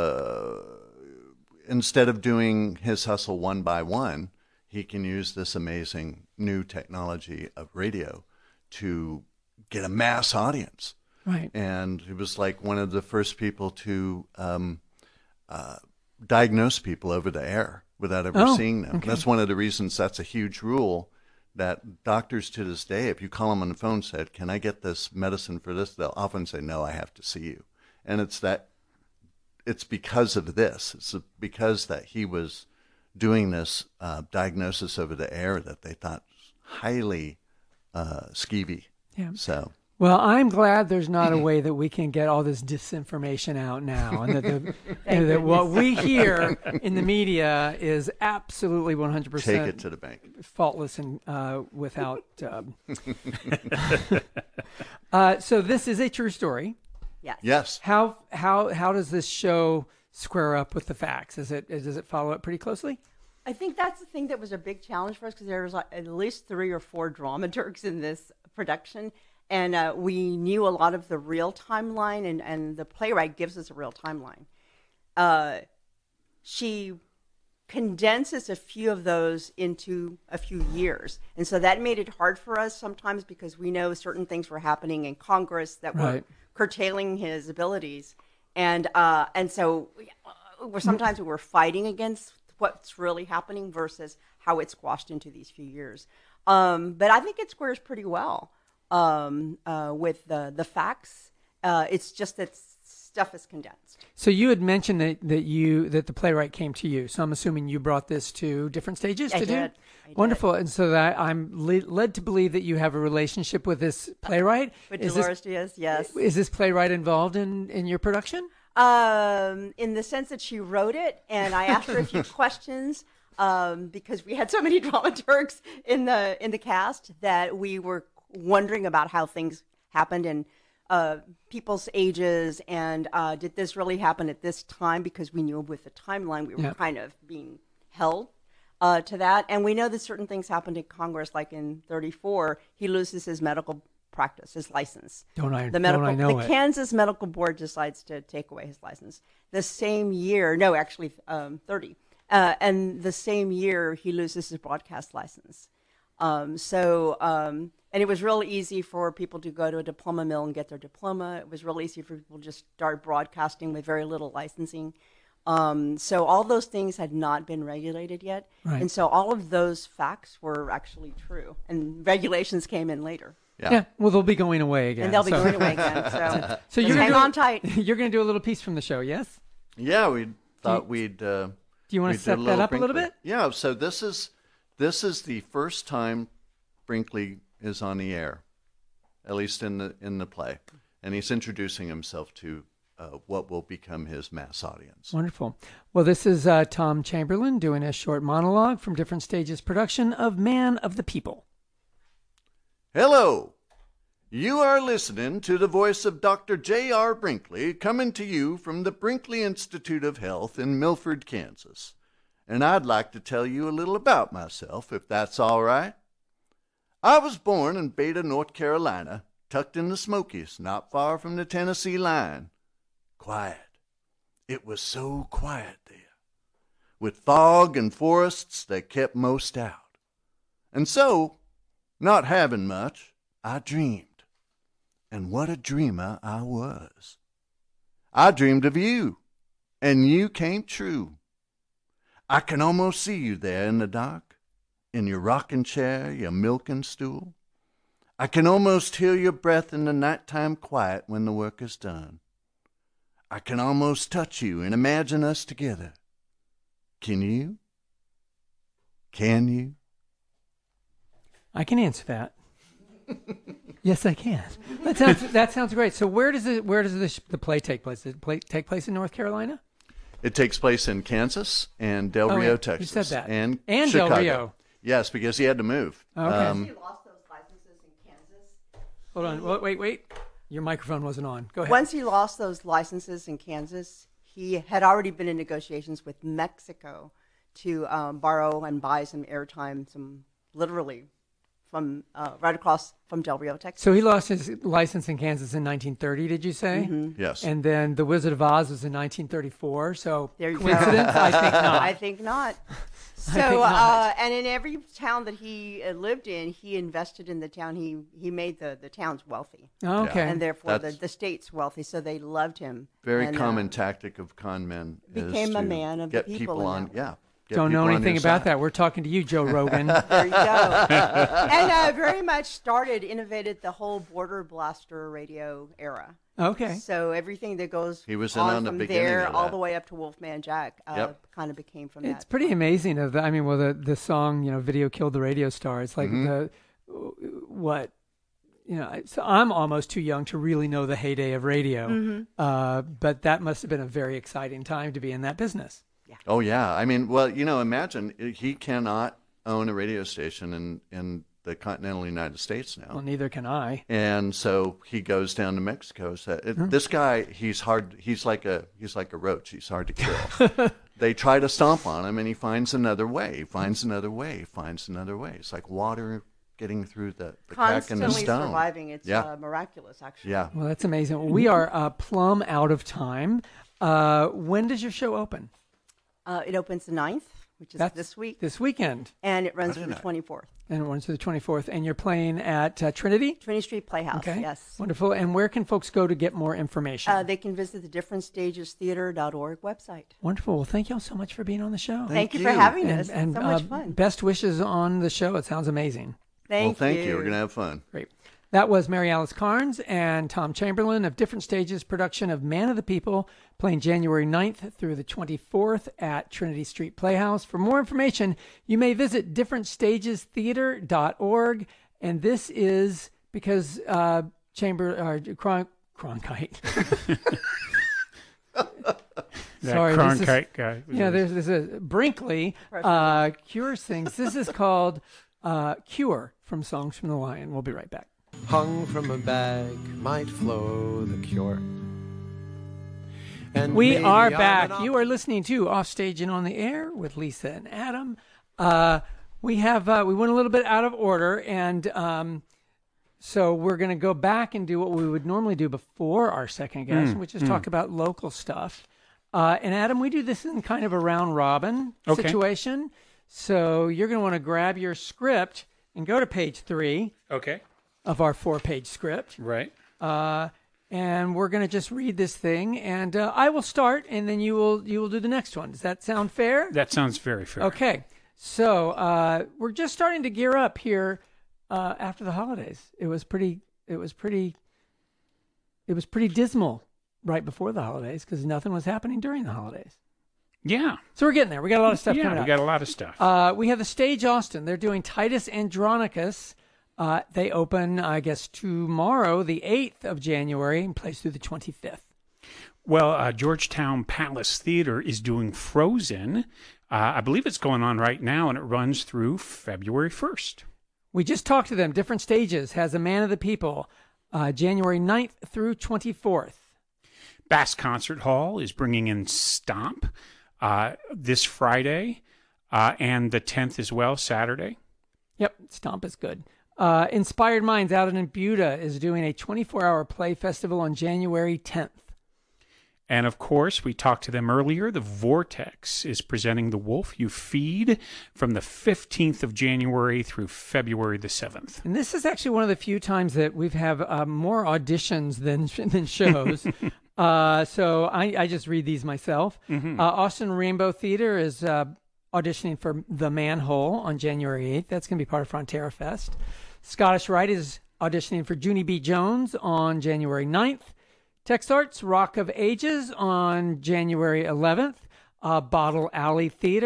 instead of doing his hustle one by one, he can use this amazing new technology of radio to get a mass audience. Right. And he was like one of the first people to diagnose people over the air without ever seeing them. Okay. That's one of the reasons that's a huge rule that doctors to this day, if you call them on the phone and said, "Can I get this medicine for this?" they'll often say, "No, I have to see you." And it's because of this. It's because that he was doing this diagnosis over the air that they thought was highly skeevy. Yeah. So. Well, I'm glad there's not a way that we can get all this disinformation out now, and that what we hear in the media is absolutely 100% Take it to the bank. faultless and without. So this is a true story. Yes. Yes. How does this show square up with the facts? Does it follow it pretty closely? I think that's the thing that was a big challenge for us because there was at least 3 or 4 dramaturgs in this production. And we knew a lot of the real timeline, and the playwright gives us a real timeline. She condenses a few of those into a few years. And so that made it hard for us sometimes because we know certain things were happening in Congress that were curtailing his abilities. And so sometimes we were fighting against what's really happening versus how it's squashed into these few years. But I think it squares pretty well. With the facts. It's just that stuff is condensed. So you had mentioned that the playwright came to you. So I'm assuming you brought this to different stages to do? I did. Wonderful. And so that I'm led to believe that you have a relationship with this playwright. With Dolores Diaz, yes. Is this playwright involved in your production? In the sense that she wrote it, and I asked her a few questions because we had so many dramaturgs in the cast that we were wondering about how things happened and people's ages and did this really happen at this time, because we knew with the timeline we were kind of being held to that. And we know that certain things happened in Congress, like in 1934, he loses his medical practice, his license. The Kansas Medical Board decides to take away his license. The same year, 30. And the same year he loses his broadcast license. And it was real easy for people to go to a diploma mill and get their diploma. It was real easy for people to just start broadcasting with very little licensing. So all those things had not been regulated yet. Right. And so all of those facts were actually true. And regulations came in later. Yeah. Well, they'll be going away again. And they'll be going away again. So you're hang on tight. You're going to do a little piece from the show, yes? Yeah, we thought we'd... Do you want to set that up a little bit? Yeah, so this is the first time Brinkley is on the air, at least in the play, and he's introducing himself to what will become his mass audience. Wonderful. Well, this is Tom Chamberlain doing a short monologue from Different Stages production of Man of the People. Hello, you are listening to the voice of Dr. J.R. Brinkley coming to you from the Brinkley Institute of Health in Milford, Kansas, and I'd like to tell you a little about myself, if that's all right. I was born in Beta, North Carolina, tucked in the Smokies, not far from the Tennessee line. Quiet. It was so quiet there, with fog and forests that kept most out. And so, not having much, I dreamed. And what a dreamer I was. I dreamed of you, and you came true. I can almost see you there in the dark, in your rocking chair, your milking stool. I can almost hear your breath in the nighttime quiet when the work is done. I can almost touch you and imagine us together. Can you? Can you? I can answer that. Yes, I can. That sounds great. So where does the play take place? Does it take place in North Carolina? It takes place in Kansas and Del Oh, Rio, yeah. Texas. You said that. And Del Chicago. Rio. Yes, because he had to move. Okay. He lost those licenses in Kansas. Hold on. Wait. Your microphone wasn't on. Go ahead. Once he lost those licenses in Kansas, he had already been in negotiations with Mexico to borrow and buy some airtime, literally from right across from Del Rio, Texas. So he lost his license in Kansas in 1930, did you say? Mm-hmm. Yes. And then The Wizard of Oz was in 1934. So There you go. coincidence? I think not. I think not. So, think not. And in every town that he lived in, he invested in the town. He made the towns wealthy, Okay. and therefore That's- the states wealthy. So they loved him. Very And, common tactic of con men. became is a to man of the get people in on. that way. Yeah. Get Don't know people on anything your about side. that. We're talking to you, Joe Rogan. There you go. And very much innovated the whole border blaster radio era. Okay. So everything that goes He was in on on the from beginning there of all that. the way up to Wolfman Jack Yep. kind of became from that. It's pretty amazing. The song, Video Killed the Radio Star. It's like so I'm almost too young to really know the heyday of radio. But that must have been a very exciting time to be in that business. Oh, yeah. I mean, well, imagine he cannot own a radio station in the continental United States now. Well, neither can I. And so he goes down to Mexico. So this guy, he's hard. He's like a roach. He's hard to kill. They try to stomp on him, and he finds another way. He finds another way. He finds another way. It's like water getting through the crack in the Constantly stone. surviving. It's Yeah. miraculous, actually. Yeah. Well, that's amazing. We are plumb out of time. When does your show open? It opens the 9th, which is That's this week, This weekend. and it runs through the 24th. And it runs to the 24th. And you're playing at Trinity? Trinity Street Playhouse, Okay. yes. Wonderful. And where can folks go to get more information? They can visit the differentstagestheater.org website. Wonderful. Well, thank you all so much for being on the show. Thank you for you. having us. And so much fun. best wishes on the show. It sounds amazing. Thank Well, thank you. We're going to have fun. Great. That was Mary Alice Carnes and Tom Chamberlain of Different Stages production of Man of the People, playing January 9th through the 24th at Trinity Street Playhouse. For more information, you may visit differentstagestheater.org. And this is because Cronkite. Sorry, this is- Cronkite guy. Yeah, there's a Brinkley cures things. This is called Cure from Songs from the Lion. We'll be right back. Hung from a bag might flow the cure. And We maybe are I'm back. an You are listening to Offstage and on the Air with Lisa and Adam. We went a little bit out of order, and so we're going to go back and do what we would normally do before our second guest, which is talk about local stuff. And Adam, we do this in kind of a round robin situation. So you're going to want to grab your script and go to page 3 Okay. of our 4-page script. Right. And we're going to just read this thing, and I will start, and then you will do the next one. Does that sound fair? That sounds very fair. Okay. So we're just starting to gear up here after the holidays. It was pretty dismal right before the holidays because nothing was happening during the holidays. Yeah. So we're getting there. We got a lot of stuff Yeah, coming we up. got a lot of stuff. We have the Stage Austin. They're doing Titus Andronicus. They open, I guess, tomorrow, the 8th of January, and plays through the 25th. Well, Georgetown Palace Theater is doing Frozen. I believe it's going on right now, and it runs through February 1st. We just talked to them. Different Stages has A Man of the People, January 9th through 24th. Bass Concert Hall is bringing in Stomp this Friday and the 10th as well, Saturday. Yep, Stomp is good. Inspired Minds out in Buda is doing a 24-hour play festival on January 10th. And of course, we talked to them earlier. The Vortex is presenting The Wolf You Feed from the 15th of January through February the 7th. And this is actually one of the few times that we've have more auditions than shows. So I just read these myself. Austin Rainbow Theater is auditioning for The Manhole on January 8th. That's going to be part of Frontera Fest. Scottish Rite is auditioning for Junie B. Jones on January 9th. Tex Arts Rock of Ages on January 11th. Bottle Alley Theater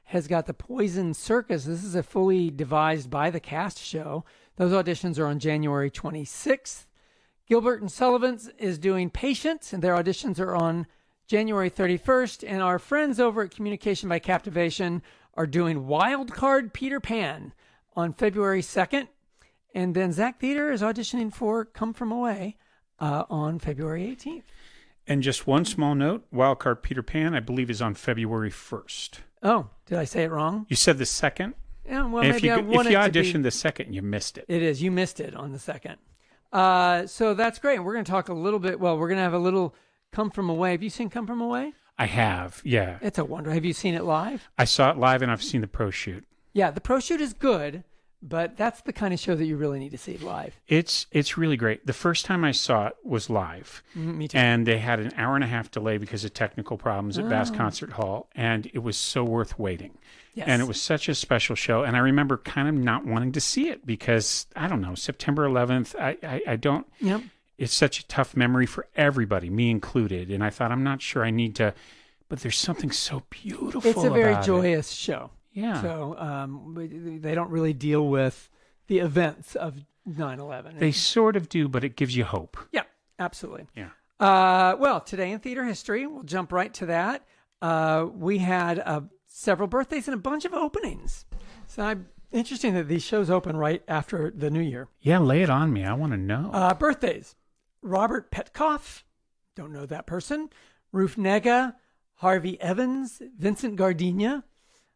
has got the Poison Circus. This is a fully devised by the cast show. Those auditions are on January 26th. Gilbert and Sullivan's is doing Patience, and their auditions are on January 31st. And our friends over at Communication by Captivation are doing Wild Card Peter Pan on February 2nd. And then Zach Theater is auditioning for Come From Away on February 18th. And just one small note, Wildcard Peter Pan, I believe, is on February 1st. Oh, did I say it wrong? You said the 2nd? Yeah, well, if maybe you, I wanted if you to be... auditioned the 2nd, you missed it. It is. You missed it on the 2nd. So that's great. We're going to talk a little bit. Well, we're going to have a little Come From Away. Have you seen Come From Away? I have, yeah. It's a wonder. Have you seen it live? I saw it live, and I've seen the pro shoot. Yeah, the pro shoot is good, but that's the kind of show that you really need to see live. It's really great. The first time I saw it was live. Me too. And they had an hour and a half delay because of technical problems at Bass Concert Hall, and it was so worth waiting. Yes. And it was such a special show. And I remember kind of not wanting to see it because, I don't know, September 11th, I don't... Yep. It's such a tough memory for everybody, me included. And I thought, I'm not sure I need to... But there's something so beautiful It's a very about joyous show. Yeah. So they don't really deal with the events of 9/11. They sort of do, but it gives you hope. Yeah, absolutely. Yeah. Well, today in theater history, we'll jump right to that. We had several birthdays and a bunch of openings. So interesting that these shows open right after the new year. Yeah, lay it on me. I want to know. Birthdays. Robert Petkoff. Don't know that person. Ruth Negga. Harvey Evans. Vincent Gardenia.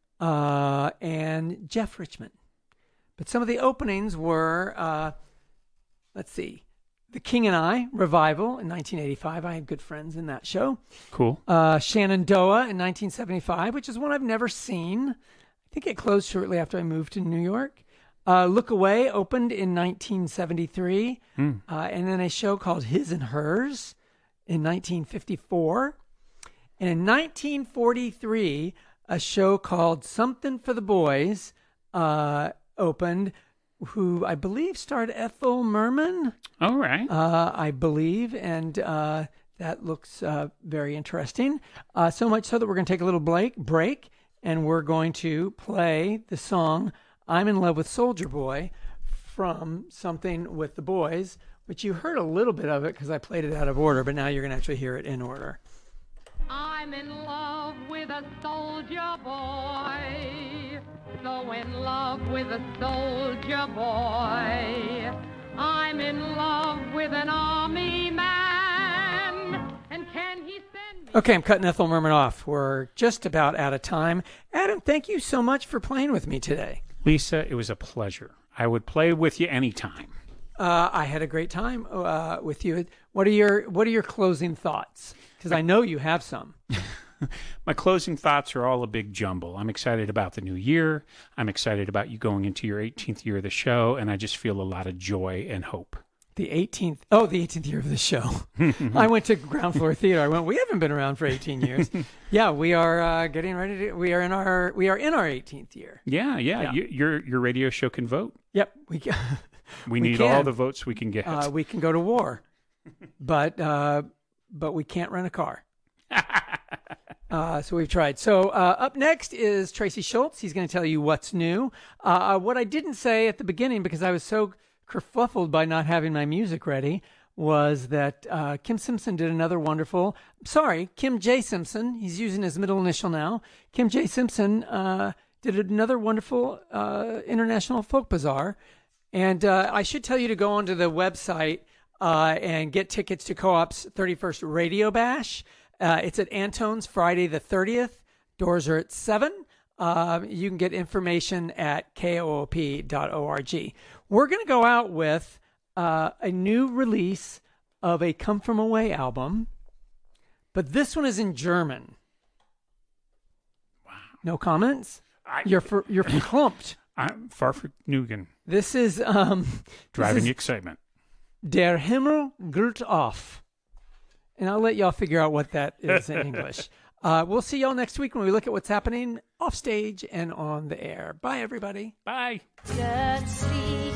And Jeff Richmond. But some of the openings were, let's see, The King and I revival in 1985. I had good friends in that show. Cool. Shenandoah in 1975, which is one I've never seen. I think it closed shortly after I moved to New York. Look Away opened in 1973. And then a show called His and Hers in 1954. And in 1943, a show called Something for the Boys opened, who I believe starred Ethel Merman. All right. I believe, and that looks very interesting. So much so that we're going to take a little break, and we're going to play the song I'm in Love with Soldier Boy from Something with the Boys, which you heard a little bit of it because I played it out of order, but now you're going to actually hear it in order. I'm in love with a soldier boy, so in love with a soldier boy. I'm in love with an army man, and can he send me... Okay, I'm cutting Ethel Merman off. We're just about out of time. Adam, thank you so much for playing with me today. Lisa, it was a pleasure. I would play with you anytime. I had a great time with you. What are your closing thoughts? Because I know you have some. My closing thoughts are all a big jumble. I'm excited about the new year. I'm excited about you going into your 18th year of the show, and I just feel a lot of joy and hope. The 18th year of the show. I went to Ground Floor Theater. I went, we haven't been around for 18 years. Yeah, we are getting ready to, we are in our 18th year. Yeah. Your radio show can vote. Yep. We need all the votes we can get. We can go to war, but we can't rent a car. So we've tried. So up next is Tracy Schultz. He's going to tell you what's new. What I didn't say at the beginning, because I was so kerfuffled by not having my music ready, was that Kim Simpson did another wonderful... Sorry, Kim J. Simpson. He's using his middle initial now. Kim J. Simpson did another wonderful International Folk Bazaar. And I should tell you to go onto the website and get tickets to Co-op's 31st Radio Bash. It's at Antone's Friday the 30th. Doors are at 7. You can get information at koop.org. We're going to go out with a new release of a Come From Away album, but this one is in German. Wow. No comments? You're verklumpt. I'm far from Nugen. This is driving excitement. Der Himmel glüht auf. And I'll let y'all figure out what that is in English. We'll see y'all next week when we look at what's happening off stage and on the air. Bye, everybody. Bye. Just sleep.